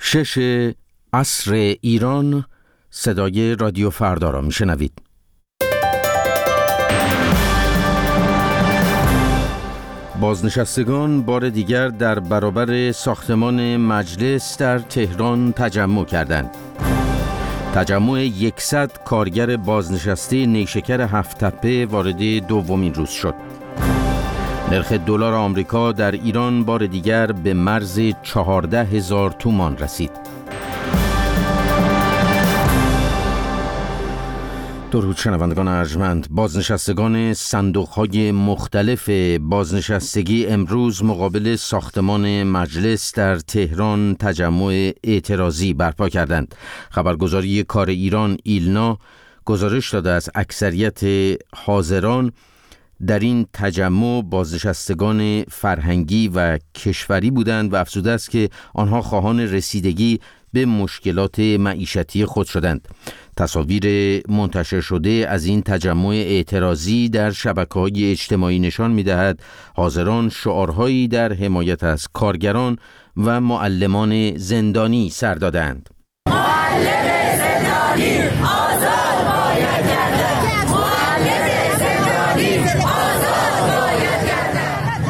6 عصر ایران، صدای رادیو فردا را میشنوید. بازنشستگان بار دیگر در برابر ساختمان مجلس در تهران تجمع کردند. تجمع 100 کارگر بازنشسته نیشکر هفت‌تپه وارد دومین روز شد. نرخ دلار آمریکا در ایران بار دیگر به مرز 14,000 تومان رسید. درود شنوندگان ارجمند. بازنشستگان صندوق‌های مختلف بازنشستگی امروز مقابل ساختمان مجلس در تهران تجمع اعتراضی برپا کردند. خبرگزاری کار ایران ایلنا گزارش داده از اکثریت حاضران در این تجمع بازنشستگان فرهنگی و کشوری بودند و افزوده است که آنها خواهان رسیدگی به مشکلات معیشتی خود شدند. تصاویر منتشر شده از این تجمع اعتراضی در شبکه‌های اجتماعی نشان می‌دهد حاضران شعارهایی در حمایت از کارگران و معلمان زندانی سر دادند. معلم زندانی آزاد باید گردد. معلم زندانی آزاد باید گردد.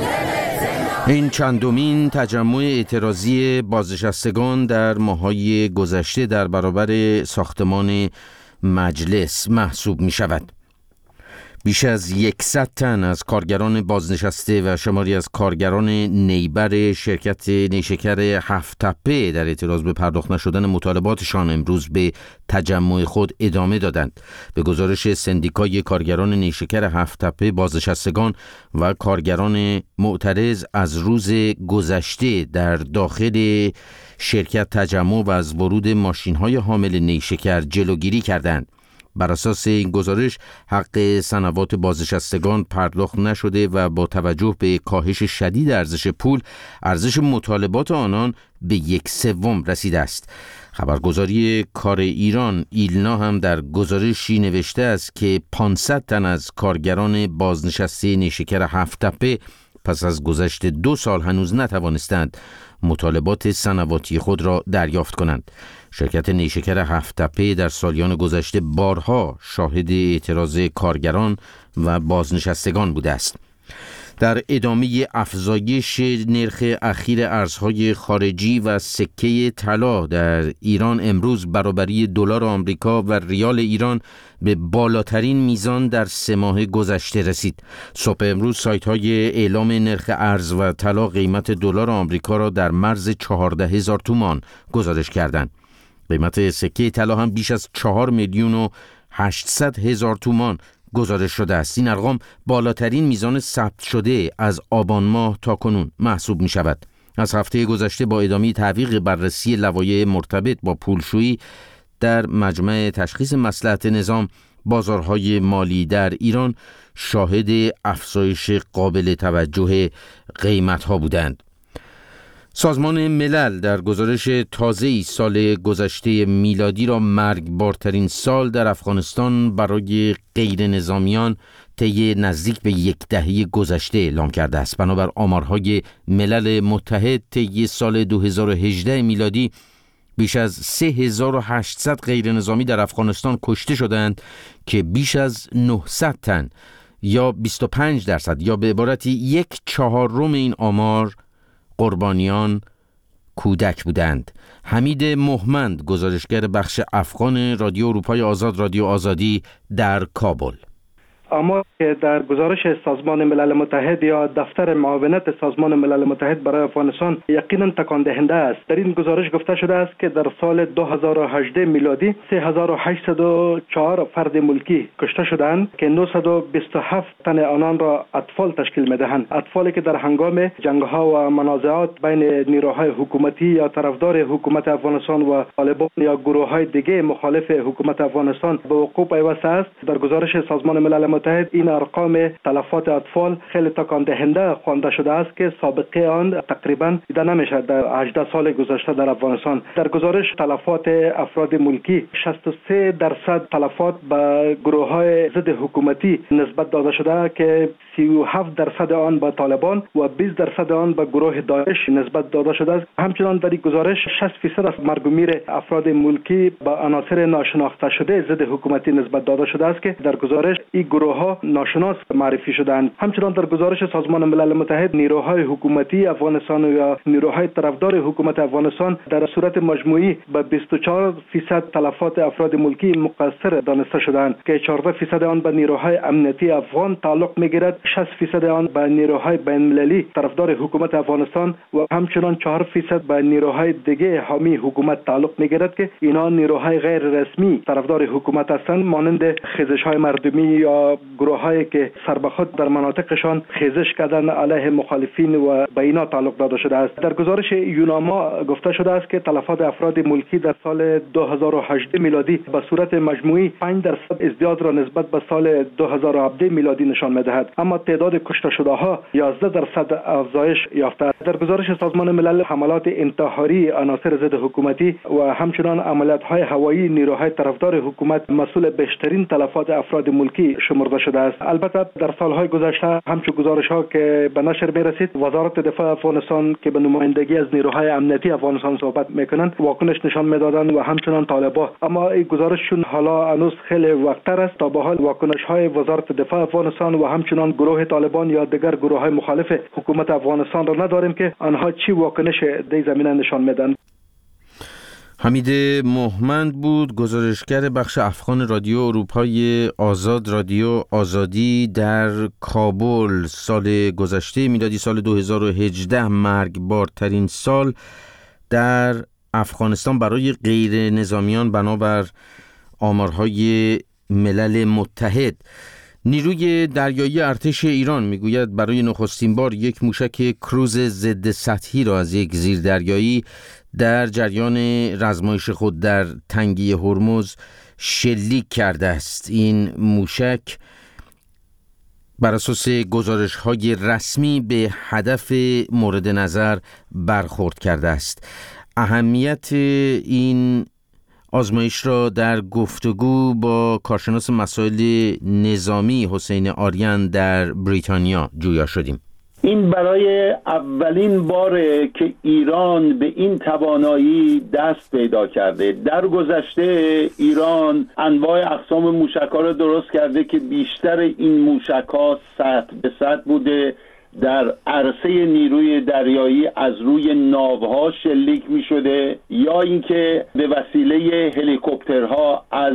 این چندمین تجمع اعتراضی بازنشستگان در ماه‌های گذشته در برابر ساختمان مجلس محسوب می شود. بیش از 100 تن از کارگران بازنشسته و شماری از کارگران نیبر شرکت نیشکر هفت‌تپه در اعتراض به پرداخت نشدن مطالباتشان امروز به تجمع خود ادامه دادند. به گزارش سندیکای کارگران نیشکر هفت‌تپه، بازنشستگان و کارگران معترض از روز گذشته در داخل شرکت تجمع و از ورود ماشین‌های حامل نیشکر جلوگیری کردند. بر اساس این گزارش حق صنوات بازنشستگان پرداخت نشده و با توجه به کاهش شدید ارزش پول، ارزش مطالبات آنان به 1/3 رسیده است. خبرگزاری کار ایران ایلنا هم در گزارشی نوشته است که 500 تن از کارگران بازنشسته نیشکر هفت‌تپه پس از گذشت 2 سال هنوز نتوانستند مطالبات صنواتی خود را دریافت کنند. شرکت نیشکر هفت‌تپه در سالیان گذشته بارها شاهد اعتراض کارگران و بازنشستگان بوده است. در ادامه افزایش نرخ اخیر ارزهای خارجی و سکه طلا در ایران، امروز برابری دلار آمریکا و ریال ایران به بالاترین میزان در 3 ماه گذشته رسید. صبح امروز سایت‌های اعلام نرخ ارز و طلا قیمت دلار آمریکا را در مرز 14,000 تومان گزارش کردند. قیمت سکه طلا هم بیش از 4,800,000 تومان گزارش شده است. این ارقام بالاترین میزان ثبت شده از آبان ماه تا کنون محسوب می شود. از هفته گذشته با ادامه تعویق بررسی لوایح مرتبط با پولشویی در مجمع تشخیص مصلحت نظام، بازارهای مالی در ایران شاهد افزایش قابل توجه قیمت‌ها بودند. سازمان ملل در گزارش تازه‌ای سال گذشته میلادی را مرگبارترین سال در افغانستان برای غیر نظامیان طی نزدیک به 10 دهه گذشته اعلام کرده است. بنابر آمارهای ملل متحد طی سال 2018 میلادی بیش از 3800 غیر نظامی در افغانستان کشته شدند که بیش از 900 تن یا 25% یا به عبارتی 1/4 این آمار قربانیان کودک بودند. حمید مهمند، گزارشگر بخش افغان رادیو اروپای آزاد، رادیو آزادی در کابل. اما که در گزارش سازمان ملل متحد یا دفتر معاونت سازمان ملل متحد برای افغانستان یقینا تکان دهنده است. در این گزارش گفته شده است که در سال 2018 میلادی 3804 فرد ملکی کشته شدند که 927 تن آنان را اطفال تشکیل می‌دهند. اطفالی که در هنگام جنگ‌ها و منازعات بین نیروهای حکومتی یا طرفدار حکومت افغانستان و طالبان یا گروه‌های دیگه مخالف حکومت افغانستان به وقوع پیوسته است. در گزارش سازمان ملل متحد این ارقام تلفات اطفال خیلی تکان دهنده خوانده شده است که سابقه آن تقریبا دیده نمیشه در 18 سال گذشته در افغانستان. در گزارش تلفات افراد ملکی 63% تلفات به گروه‌های ضد حکومتی نسبت داده شده که 37% آن به طالبان و 20% آن به گروه داعش نسبت داده شده است. همچنان در این گزارش 60% از مرگ و میر افراد ملکی به عناصر ناشناخته شده ضد حکومتی نسبت داده شده است که در گزارش این گروه‌ها ناشناس معرفی شدند. همچنان در گزارش سازمان ملل متحد نیروهای حکومتی افغانستان یا نیروهای طرفدار حکومت افغانستان در صورت مجموعی به 24% تلفات افراد ملکی مقصر دانسته شدند که 14% آن به نیروهای امنیتی افغان تعلق می‌گیرد، 60% آن به نیروهای بین‌المللی طرفدار حکومت افغانستان و همچنان 4% به نیروهای دیگه حامی حکومت تعلق می‌گیرد که اینا نیروهای غیر رسمی طرفدار حکومت هستند، مانند خیزش‌های مردمی یا گروه‌هایی که سر به خود در مناطقشان خیزش کردن علیه مخالفین و به اینا تعلق داده شده است. در گزارش یوناما گفته شده است که تلفات افراد ملکی در سال 2018 میلادی به صورت مجموعی 5% ازدیاد را نسبت به سال 2017 میلادی نشان می‌دهد، اما تعداد کشته شده‌ها 11% افزایش یافته است. در گزارش سازمان ملل حملات انتحاری عناصر ضد حکومتی و همچنان عملیات‌های هوایی نیروهای طرفدار حکومت مسئول بیشترین تلفات افراد ملکی شمرده شده است. البته در سال‌های گذشته همچون گزارش‌ها که به نشر می‌رسید، وزارت دفاع افغانستان که به نمایندگی از نیروهای امنیتی افغانستان صحبت می‌کنند واکنش نشان می‌دادند و همچنان طالبان، اما این گزارششون حالا هنوز خیلی وقت‌تر است تا به حال واکنش‌های وزارت دفاع افغانستان و همچنان گروه طالبان یا دیگر گروه‌های مخالف حکومت افغانستان را نداریم که آنها چی واکنش در زمینه نشان میدن. حمید مهمند بود، گزارشگر بخش افغان رادیو اروپای آزاد رادیو آزادی در کابل. سال گذشته میلادی سال 2018 مرگبارترین سال در افغانستان برای غیر نظامیان بنابر آمارهای ملل متحد. نیروی دریایی ارتش ایران میگوید برای نخستین بار یک موشک کروز ضد سطحی را از یک زیردریایی در جریان رزمایش خود در تنگه هرمز شلیک کرده است. این موشک بر اساس گزارش‌های رسمی به هدف مورد نظر برخورد کرده است. اهمیت این آزمایش را در گفتگو با کارشناس مسائل نظامی حسین آریان در بریتانیا جویا شدیم. این برای اولین باره که ایران به این توانایی دست پیدا کرده. در گذشته ایران انواع اقسام موشک‌ها را درست کرده که بیشتر این موشک‌ها سطح به سطح بوده، در عرصه نیروی دریایی از روی ناوها شلیک می شده یا اینکه به وسیله هلیکوپترها از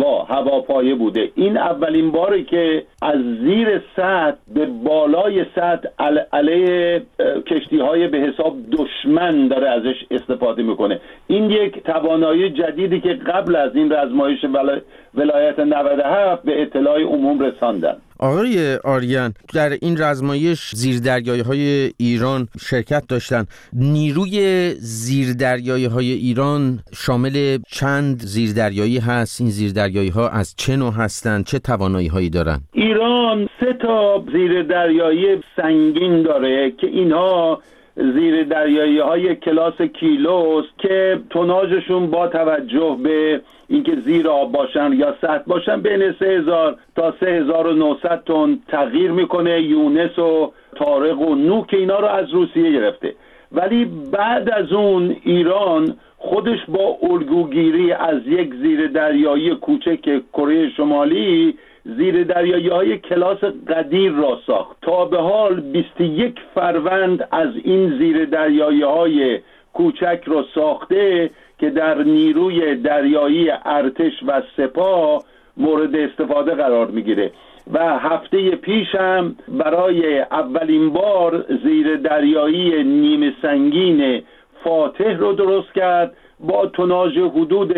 هواپایه بوده. این اولین باره که از زیر سطح به بالای سطح علیه کشتی‌های به حساب دشمن داره ازش استفاده میکنه. این یک توانایی جدیدی که قبل از این رزمایش ولایت 97 به اطلاع عموم رساندن. آقای آریان، در این رزمایش زیردریایی‌های ایران شرکت داشتند. نیروی زیردریایی‌های ایران شامل چند زیردریایی هست؟ این زیردریایی‌ها از چه نوع هستند؟ چه توانایی‌هایی دارند؟ ایران 3 تا زیردریایی سنگین داره که اینها زیردریایی‌های کلاس کیلوس که توناژشون با توجه به اینکه زیر آب باشن یا سطح باشن بین 3000 تا 3900 تن تغییر میکنه. یونس و طارق و نوک اینا رو از روسیه گرفته، ولی بعد از اون ایران خودش با الگوگیری از یک زیردریایی کوچک کره شمالی زیردریایی‌های کلاس قدیر را ساخت. تا به حال 21 فروند از این زیردریایی‌های کوچک را ساخته که در نیروی دریایی ارتش و سپاه مورد استفاده قرار میگیره و هفته پیش هم برای اولین بار زیردریایی نیمه سنگین فاتح رو درست کرد با توناژ حدود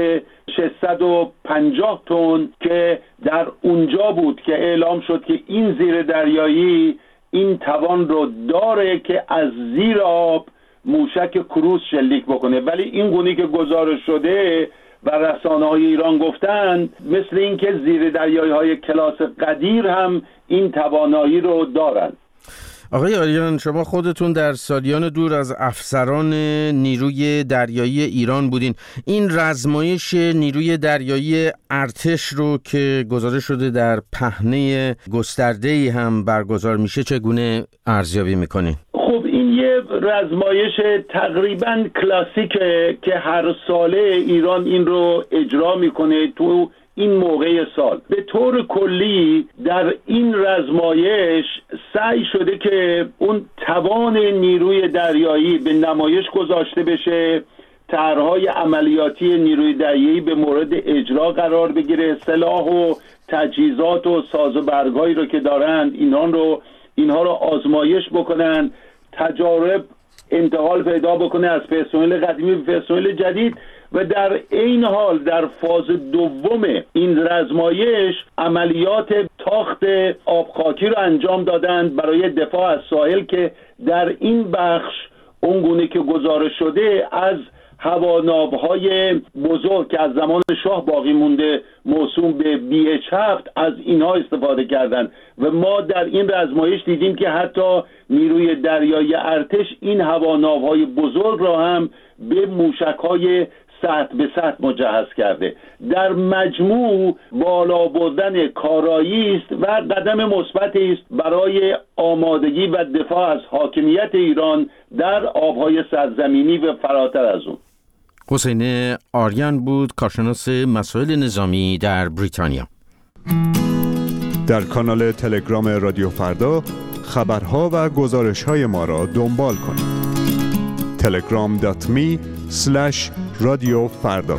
650 تن که در اونجا بود که اعلام شد که این زیردریایی این توان رو داره که از زیر آب موشک کروز شلیک بکنه، ولی این گونه که گزارش شده و رسانه‌های ایران گفتند، مثل اینکه زیر دریایی‌های کلاس قدیر هم این توانایی رو دارند. آقای آریان، شما خودتون در سالیان دور از افسران نیروی دریایی ایران بودین. این رزمایش نیروی دریایی ارتش رو که گزارش شده در پهنه گسترده‌ای هم برگزار میشه چگونه ارزیابی میکنین؟ خب این یه رزمایش تقریباً کلاسیکه که هر ساله ایران این رو اجرا میکنه تو این موقع سال. به طور کلی در این رزمایش سعی شده که اون توان نیروی دریایی به نمایش گذاشته بشه، طرح‌های عملیاتی نیروی دریایی به مورد اجرا قرار بگیره، سلاح و تجهیزات و ساز و برگایی رو که دارند اینها رو آزمایش بکنن، تجارب انتقال پیدا بکنه از پرسنل قدیمی به پرسنل جدید و در این حال در فاز دوم این رزمایش عملیات تاخت آبخاکی رو انجام دادند برای دفاع از ساحل که در این بخش اونگونه که گزارش شده از هواناوهای بزرگ که از زمان شاه باقی مونده موسوم به BH7 از اینها استفاده کردند و ما در این رزمایش دیدیم که حتی نیروی دریایی ارتش این هواناوهای بزرگ را هم به موشک‌های سطح به سطح مجهز کرده. در مجموع بالا بردن کارایی است و قدم مثبتی است برای آمادگی و دفاع از حاکمیت ایران در آبهای سرزمینی و فراتر از اون. حسین آریان بود، کارشناس مسائل نظامی در بریتانیا. در کانال تلگرام رادیو فردا خبرها و گزارش‌های ما را دنبال کنید. telegram.me/رادیو فردا.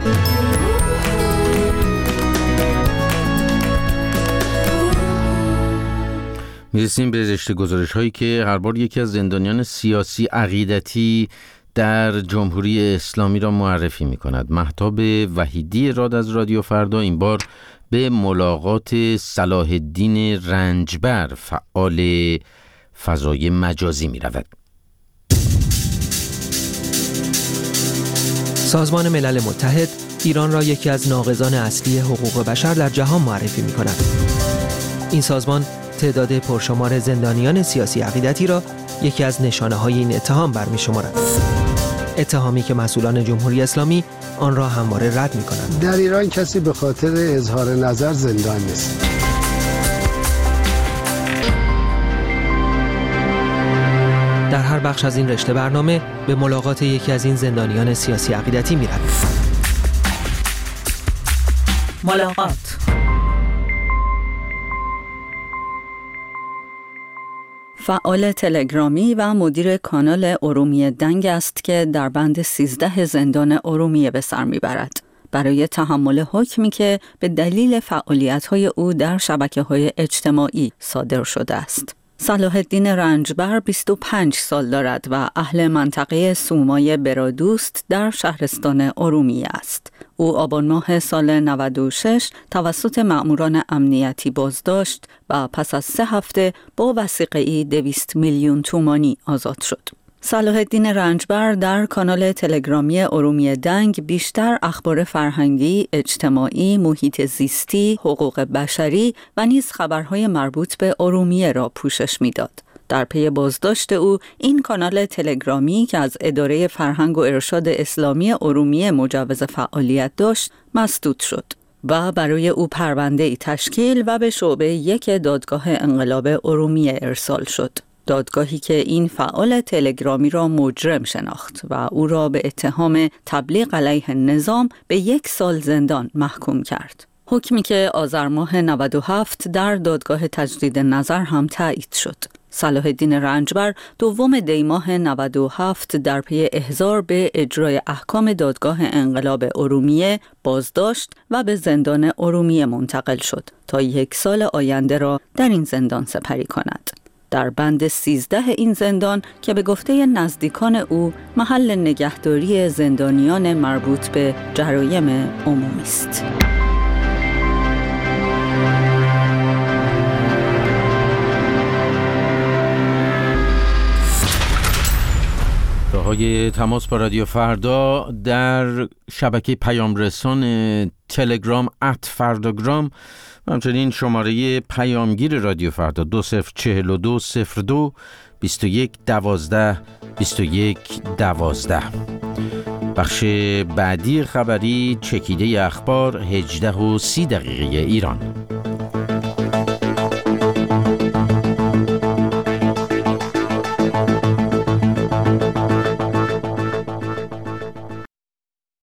میرسیم به رشته گزارش‌هایی که هر بار یکی از زندانیان سیاسی عقیدتی در جمهوری اسلامی را معرفی می‌کند. مهتاب وحیدی راد از رادیو فردا این بار به ملاقات صلاح الدین رنجبر، فعال فضای مجازی می‌رود. سازمان ملل متحد ایران را یکی از ناقضان اصلی حقوق بشر در جهان معرفی می‌کند. این سازمان تعداد پرشمار زندانیان سیاسی عقیدتی را یکی از نشانه‌های این اتهام برمی‌شمارد. اتهامی که مسئولان جمهوری اسلامی آن را همواره رد می‌کنند. در ایران کسی به خاطر اظهار نظر زندان نیست. در هر بخش از این رشته برنامه به ملاقات یکی از این زندانیان سیاسی عقیدتی می‌رویم. ملاقات. فعال تلگرامی و مدیر کانال ارومیه دنگ است که در بند 13 زندان ارومیه به سر میبرد برای تحمل حکمی که به دلیل فعالیت‌های او در شبکه‌های اجتماعی صادر شده است. صلاح الدین رنجبر 25 سال دارد و اهل منطقه سومای برادوست در شهرستان ارومیه است. او آبان ماه سال 96 توسط مأموران امنیتی بازداشت و پس از 3 هفته با وثیقه‌ای 200 میلیون تومانی آزاد شد. صلاح الدین رنجبر در کانال تلگرامی ارومیه دنگ بیشتر اخبار فرهنگی، اجتماعی، محیط زیستی، حقوق بشری و نیز خبرهای مربوط به ارومیه را پوشش می‌داد. در پی بازداشت او این کانال تلگرامی که از اداره فرهنگ و ارشاد اسلامی ارومیه مجوز فعالیت داشت مسدود شد و برای او پرونده‌ای تشکیل و به شعبه 1 دادگاه انقلاب ارومیه ارسال شد. دادگاهی که این فعال تلگرامی را مجرم شناخت و او را به اتهام تبلیغ علیه نظام به 1 سال زندان محکوم کرد. حکمی که آذر ماه 97 در دادگاه تجدید نظر هم تایید شد. صلاح الدین رنجبر 2 دی ماه 97 در پی احضار به اجرای احکام دادگاه انقلاب ارومیه بازداشت و به زندان ارومیه منتقل شد تا 1 سال آینده را در این زندان سپری کند. در بند 13 این زندان که به گفته نزدیکان او محل نگهداری زندانیان مربوط به جرایم عمومی است. تا راه‌های تماس با رادیو فردا در شبکه پیام رسان تلگرام @فرداگرام و همچنین شماره پیامگیر رادیو فردا 204202 21 12 21 12. بخش بعدی خبری چکیده اخبار 18:30 ایران.